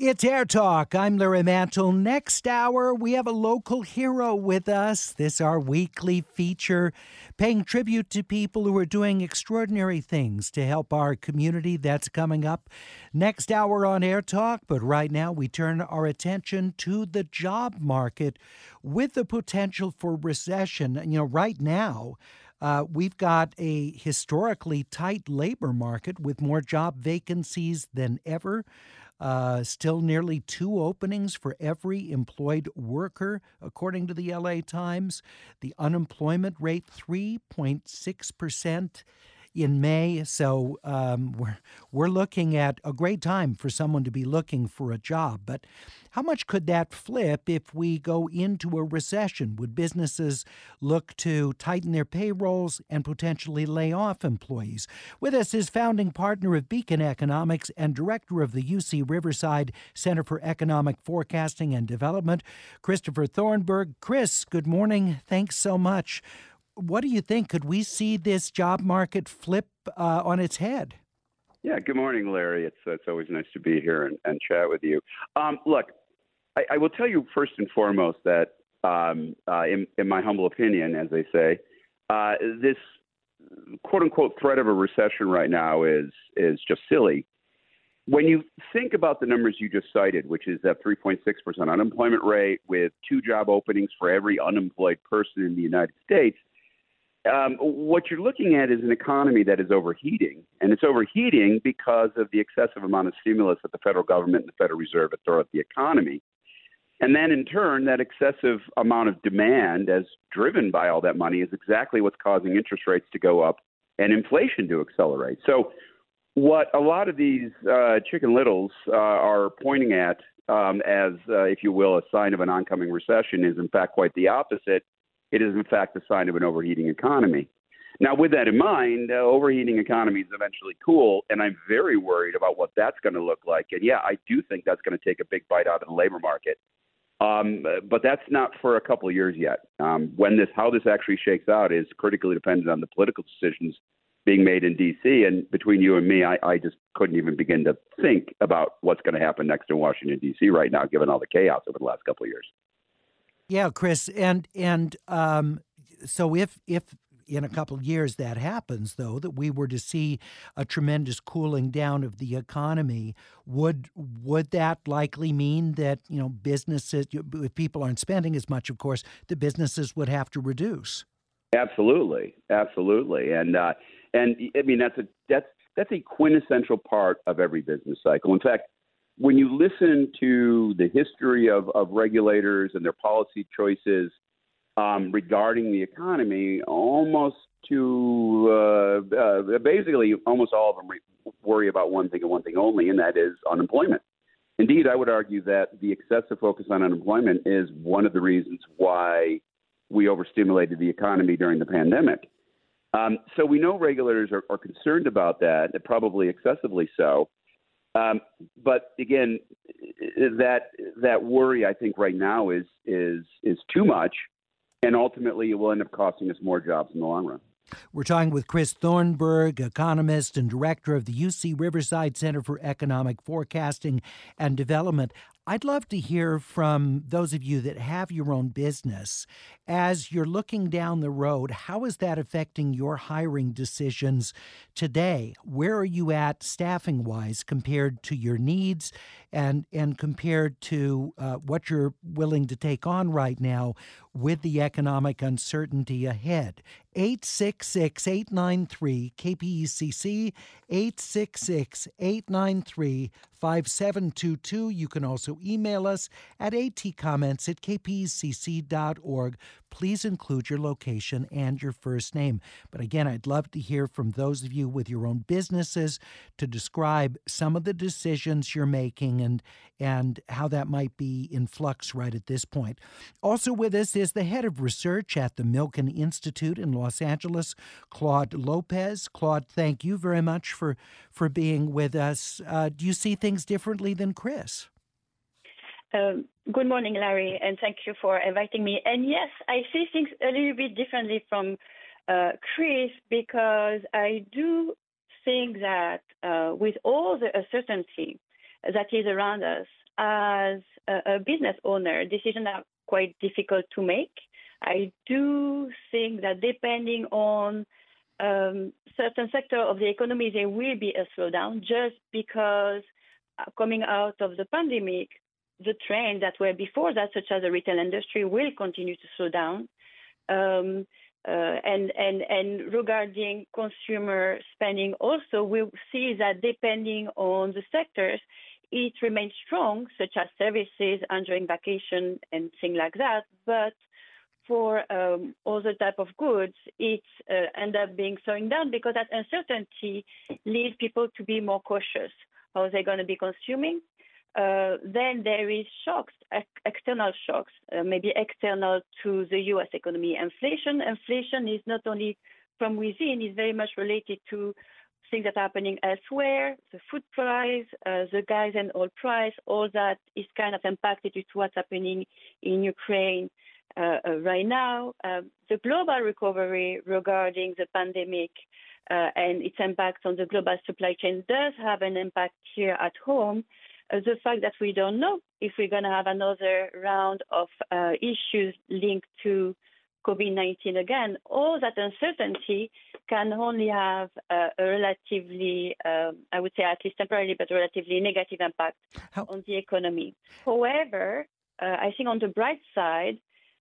It's Air Talk. I'm Larry Mantle. Next hour, we have a local hero with us. This is our weekly feature, paying tribute to people who are doing extraordinary things to help our community. That's coming up next hour on Air Talk. But right now, we turn our attention to the job market with the potential for recession. Right now, we've got a historically tight labor market with more job vacancies than ever. Still nearly 2 openings for every employed worker, according to the LA Times. The unemployment rate, 3.6% in May. So we're looking at a great time for someone to be looking for a job. But how much could that flip if we go into a recession? Would businesses look to tighten their payrolls and potentially lay off employees? With us is founding partner of Beacon Economics and director of the UC Riverside Center for Economic Forecasting and Development, Christopher Thornburg. Chris, good morning. Thanks so much. What do you think? Could we see this job market flip on its head? Yeah, good morning, Larry. It's always nice to be here and chat with you. Look, I will tell you first and foremost that, in my humble opinion, as they say, this quote-unquote threat of a recession right now is just silly. When you think about the numbers you just cited, which is that 3.6% unemployment rate with 2 job openings for every unemployed person in the United States, what you're looking at is an economy that is overheating, and it's overheating because of the excessive amount of stimulus that the federal government and the Federal Reserve have thrown at the economy. And then, in turn, that excessive amount of demand, as driven by all that money, is exactly what's causing interest rates to go up and inflation to accelerate. So what a lot of these Chicken Littles are pointing at as, if you will, a sign of an oncoming recession is, in fact, quite the opposite. It is, in fact, a sign of an overheating economy. Now, with that in mind, overheating economies eventually cool, and I'm very worried about what that's going to look like. And, yeah, I do think that's going to take a big bite out of the labor market. But that's not for a couple of years yet. How this actually shakes out is critically dependent on the political decisions being made in D.C. And between you and me, I just couldn't even begin to think about what's going to happen next in Washington, D.C. right now, given all the chaos over the last couple of years. Yeah, Chris, and so if in a couple of years that happens, though, that we were to see a tremendous cooling down of the economy, would that likely mean that businesses, if people aren't spending as much, of course, the businesses would have to reduce? Absolutely, and I mean that's a quintessential part of every business cycle. In fact, when you listen to the history of regulators and their policy choices regarding the economy, basically almost all of them worry about one thing and one thing only, and that is unemployment. Indeed, I would argue that the excessive focus on unemployment is one of the reasons why we overstimulated the economy during the pandemic. So we know regulators are concerned about that, probably excessively so. But again, that worry, I think, right now is too much, and ultimately it will end up costing us more jobs in the long run. We're talking with Chris Thornburg, economist and director of the UC Riverside Center for Economic Forecasting and Development. I'd love to hear from those of you that have your own business. As you're looking down the road, how is that affecting your hiring decisions today? Where are you at staffing-wise compared to your needs and compared to what you're willing to take on right now with the economic uncertainty ahead? 866-893-KPECC, 866-893-5722. You can also email us at atcomments@kpecc.org. Please include your location and your first name. But again, I'd love to hear from those of you with your own businesses to describe some of the decisions you're making and how that might be in flux right at this point. Also with us is the head of research at the Milken Institute in Los Angeles, Claude Lopez. Claude, thank you very much for being with us. Do you see things differently than Chris? Good morning, Larry, and thank you for inviting me. And yes, I see things a little bit differently from Chris, because I do think that with all the uncertainty that is around us, as a business owner, decisions are quite difficult to make. I do think that depending on certain sector of the economy, there will be a slowdown just because coming out of the pandemic, the trends that were before that, such as the retail industry, will continue to slow down. And regarding consumer spending, also we'll see that depending on the sectors, it remains strong, such as services, enjoying vacation and things like that. But for other type of goods, it end up being slowing down because that uncertainty leads people to be more cautious. How they're going to be consuming? Then there is shocks, external shocks, maybe external to the U.S. economy. Inflation is not only from within, it's very much related to things that are happening elsewhere, the food price, the gas and oil price, all that is kind of impacted with what's happening in Ukraine right now. The global recovery regarding the pandemic and its impact on the global supply chain does have an impact here at home. The fact that we don't know if we're going to have another round of issues linked to COVID-19 again, all that uncertainty can only have a relatively, I would say at least temporarily, but relatively negative impact on the economy. However, I think on the bright side,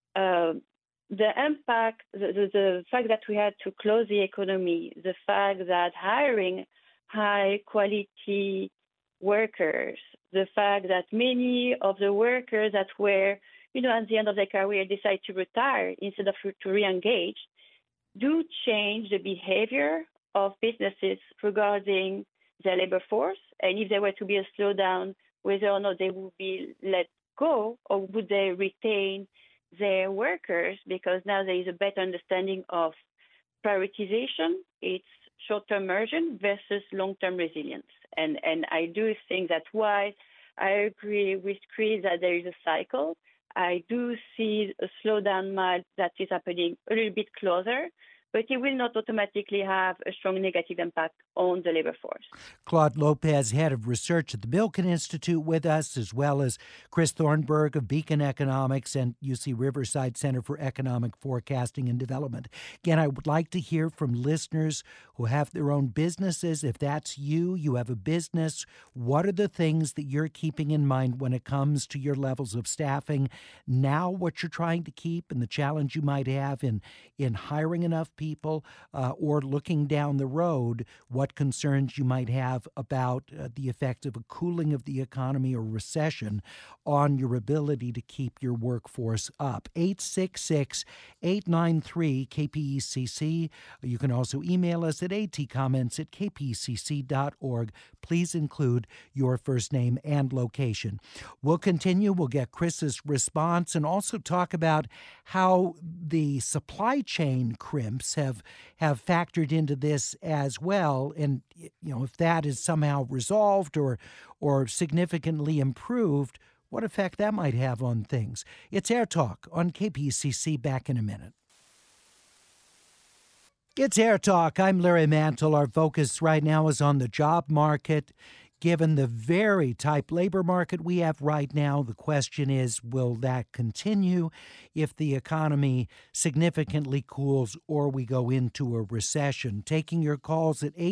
the impact, the fact that we had to close the economy, the fact that hiring high quality workers, the fact that many of the workers that were, at the end of their career decide to retire instead of to re-engage, do change the behavior of businesses regarding their labor force. And if there were to be a slowdown, whether or not they would be let go or would they retain their workers, because now there is a better understanding of prioritization. It's short-term margin versus long-term resilience. And I do think that's why I agree with Chris that there is a cycle. I do see a slowdown that is happening a little bit closer, but it will not automatically have a strong negative impact on the labor force. Claude Lopez, head of research at the Milken Institute, with us, as well as Chris Thornburg of Beacon Economics and UC Riverside Center for Economic Forecasting and Development. Again, I would like to hear from listeners who have their own businesses. If that's you have a business, what are the things that you're keeping in mind when it comes to your levels of staffing now, what you're trying to keep, and the challenge you might have in hiring enough people, or looking down the road, what concerns you might have about the effect of a cooling of the economy or recession on your ability to keep your workforce up. 866-893-KPECC. You can also email us at atcomments@kpecc.org. Please include your first name and location. We'll continue. We'll get Chris's response and also talk about how the supply chain crimps have factored into this as well. And, if that is somehow resolved or significantly improved, what effect that might have on things. It's Air Talk on KPCC. Back in a minute. It's Air Talk. I'm Larry Mantle. Our focus right now is on the job market. Given the very tight labor market we have right now, the question is, will that continue if the economy significantly cools or we go into a recession? Taking your calls at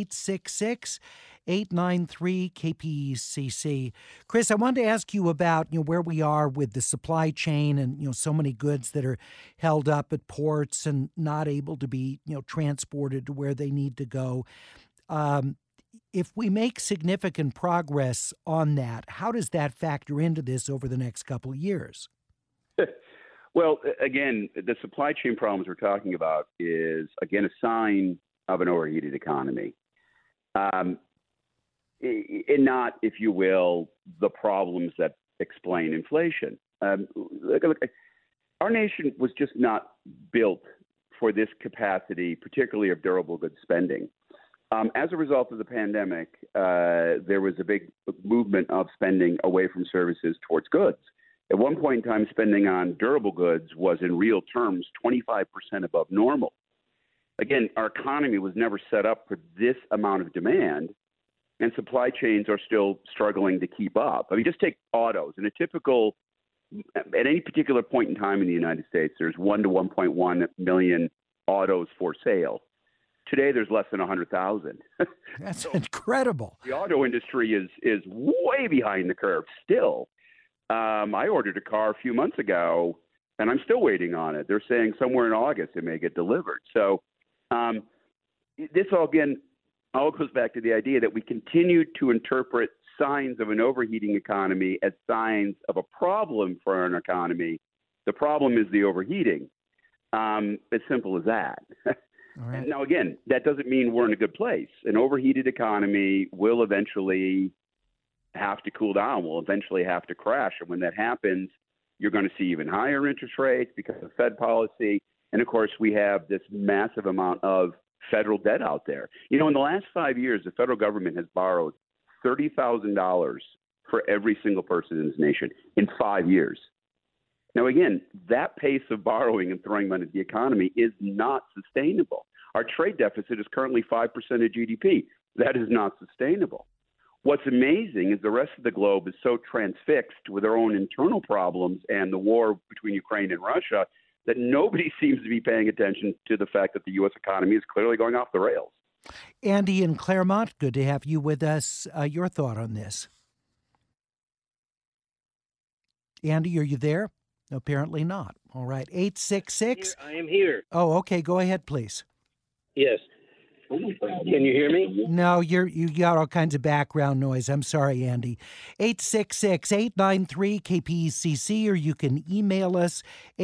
866-893-KPECC. Chris, I wanted to ask you about where we are with the supply chain and so many goods that are held up at ports and not able to be transported to where they need to go. If we make significant progress on that, how does that factor into this over the next couple of years? Well, again, the supply chain problems we're talking about is, again, a sign of an overheated economy. And not, if you will, the problems that explain inflation. Look, our nation was just not built for this capacity, particularly of durable goods spending. As a result of the pandemic, there was a big movement of spending away from services towards goods. At one point in time, spending on durable goods was in real terms 25% above normal. Again, our economy was never set up for this amount of demand. and supply chains are still struggling to keep up. I mean, just take autos. At any particular point in time in the United States, there's 1 to 1.1 million autos for sale. Today, there's less than 100,000. That's incredible. The auto industry is way behind the curve still. I ordered a car a few months ago, and I'm still waiting on it. They're saying somewhere in August it may get delivered. So this all goes back to the idea that we continue to interpret signs of an overheating economy as signs of a problem for an economy. The problem is the overheating. As simple as that. All right. Now, again, that doesn't mean we're in a good place. An overheated economy will eventually have to cool down, will eventually have to crash. And when that happens, you're going to see even higher interest rates because of Fed policy. And, of course, we have this massive amount of federal debt out there. You know, in the last 5 years, the federal government has borrowed $30,000 for every single person in this nation in 5 years. Now, again, that pace of borrowing and throwing money at the economy is not sustainable. Our trade deficit is currently 5% of GDP. That is not sustainable. What's amazing is the rest of the globe is so transfixed with their own internal problems and the war between Ukraine and Russia that nobody seems to be paying attention to the fact that the U.S. economy is clearly going off the rails. Andy in Claremont, good to have you with us. Your thought on this? Andy, are you there? Apparently not. All right. 866. I am here. Oh, okay. Go ahead, please. Yes. Can you hear me? No, you got all kinds of background noise. I'm sorry, Andy. 866-893-KPECC, or you can email us,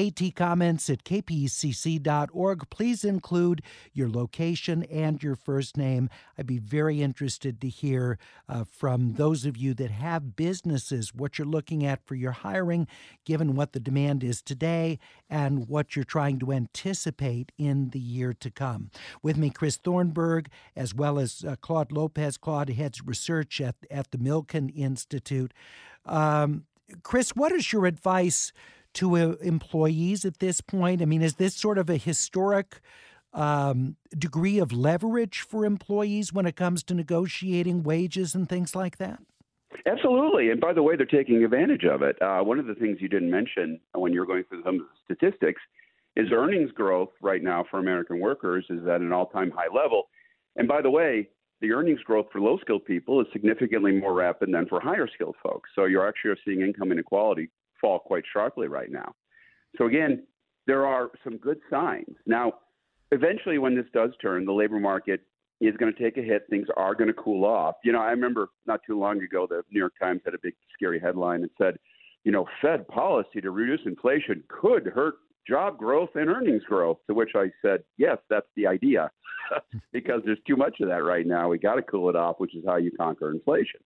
atcomments@kpecc.org. Please include your location and your first name. I'd be very interested to hear from those of you that have businesses, what you're looking at for your hiring, given what the demand is today and what you're trying to anticipate in the year to come. With me, Chris Thornberg, as well as Claude Lopez. Claude heads research at the Milken Institute. Chris, what is your advice to employees at this point? I mean, is this sort of a historic degree of leverage for employees when it comes to negotiating wages and things like that? Absolutely. And by the way, they're taking advantage of it. One of the things you didn't mention when you were going through some of the statistics is earnings growth right now for American workers is at an all-time high level. And by the way, the earnings growth for low-skilled people is significantly more rapid than for higher-skilled folks. So you're actually seeing income inequality fall quite sharply right now. So again, there are some good signs. Now, eventually when this does turn, the labor market is going to take a hit. Things are going to cool off. You know, I remember not too long ago, the New York Times had a big scary headline and said, you know, Fed policy to reduce inflation could hurt job growth and earnings growth, to which I said, yes, that's the idea, because there's too much of that right now. We got to cool it off, which is how you conquer inflation.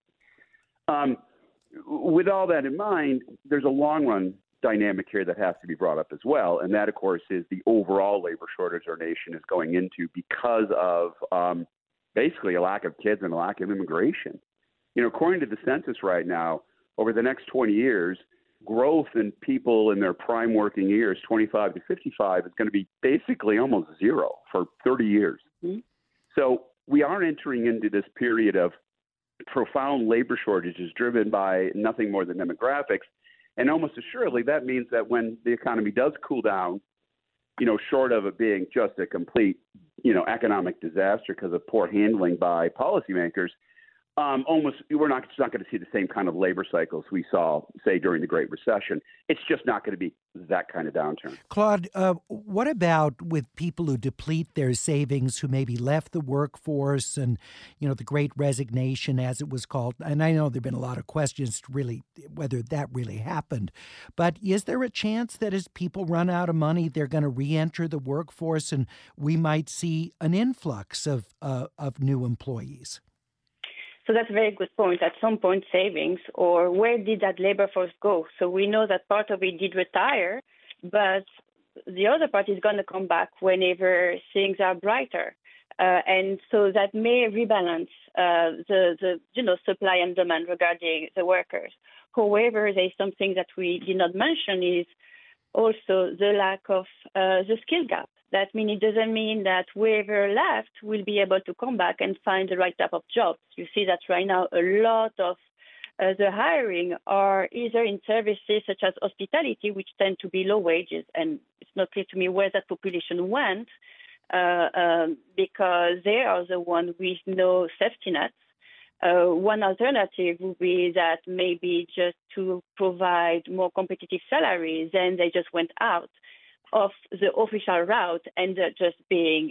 With all that in mind, there's a long-run dynamic here that has to be brought up as well, and that, of course, is the overall labor shortage our nation is going into because of basically a lack of kids and a lack of immigration. You know, according to the census right now, over the next 20 years, growth in people in their prime working years, 25 to 55, is going to be basically almost zero for 30 years. Mm-hmm. So we are entering into this period of profound labor shortages driven by nothing more than demographics. And almost assuredly, that means that when the economy does cool down, you know, short of it being just a complete, you know, economic disaster because of poor handling by policymakers, we're not going to see the same kind of labor cycles we saw, say, during the Great Recession. It's just not going to be that kind of downturn. Claude, what about with people who deplete their savings, who maybe left the workforce and, you know, the Great Resignation, as it was called? And I know there have been a lot of questions to really whether that really happened. But is there a chance that as people run out of money, they're going to reenter the workforce and we might see an influx of new employees? So that's a very good point. At some point, savings, or where did that labor force go? So we know that part of it did retire, but the other part is going to come back whenever things are brighter. And so that may rebalance the supply and demand regarding the workers. However, there's something that we did not mention is also the lack of the skill gap. That means it doesn't mean that whoever left will be able to come back and find the right type of jobs. You see that right now a lot of the hiring are either in services such as hospitality, which tend to be low wages, and it's not clear to me where that population went because they are the ones with no safety nets. One alternative would be that maybe just to provide more competitive salaries, then they just went out of the official route and just being,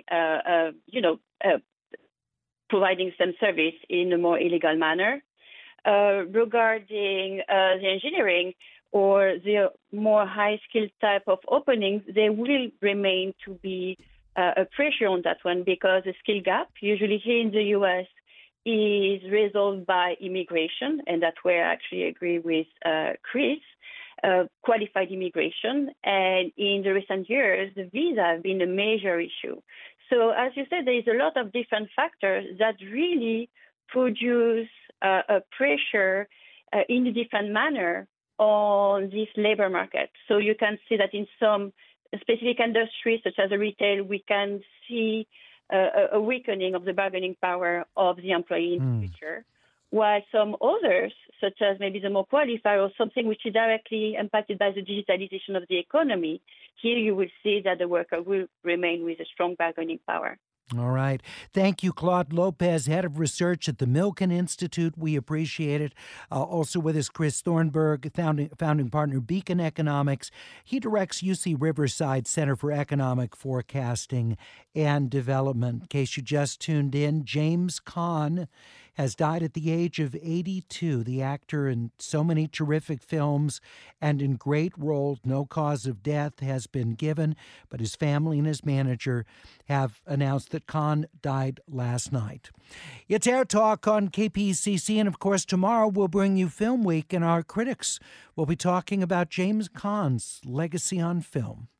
providing some service in a more illegal manner. Regarding the engineering or the more high-skilled type of openings, there will remain to be a pressure on that one because the skill gap, usually here in the U.S., is resolved by immigration, and that's where I actually agree with Chris, qualified immigration. And in the recent years, the visa have been a major issue. So as you said, there is a lot of different factors that really produce a pressure in a different manner on this labor market. So you can see that in some specific industries, such as retail, we can see a weakening of the bargaining power of the employee in the future, while some others, such as maybe the more qualified or something which is directly impacted by the digitalization of the economy, here you will see that the worker will remain with a strong bargaining power. All right. Thank you, Claude Lopez, head of research at the Milken Institute. We appreciate it. Also with us, Chris Thornburg, founding partner, Beacon Economics. He directs UC Riverside Center for Economic Forecasting and Development. In case you just tuned in, James Caan has died at the age of 82, the actor in so many terrific films and in great roles. No cause of death has been given, but his family and his manager have announced that Caan died last night. It's Air Talk on KPCC, and of course tomorrow we'll bring you Film Week, and our critics will be talking about James Caan's legacy on film.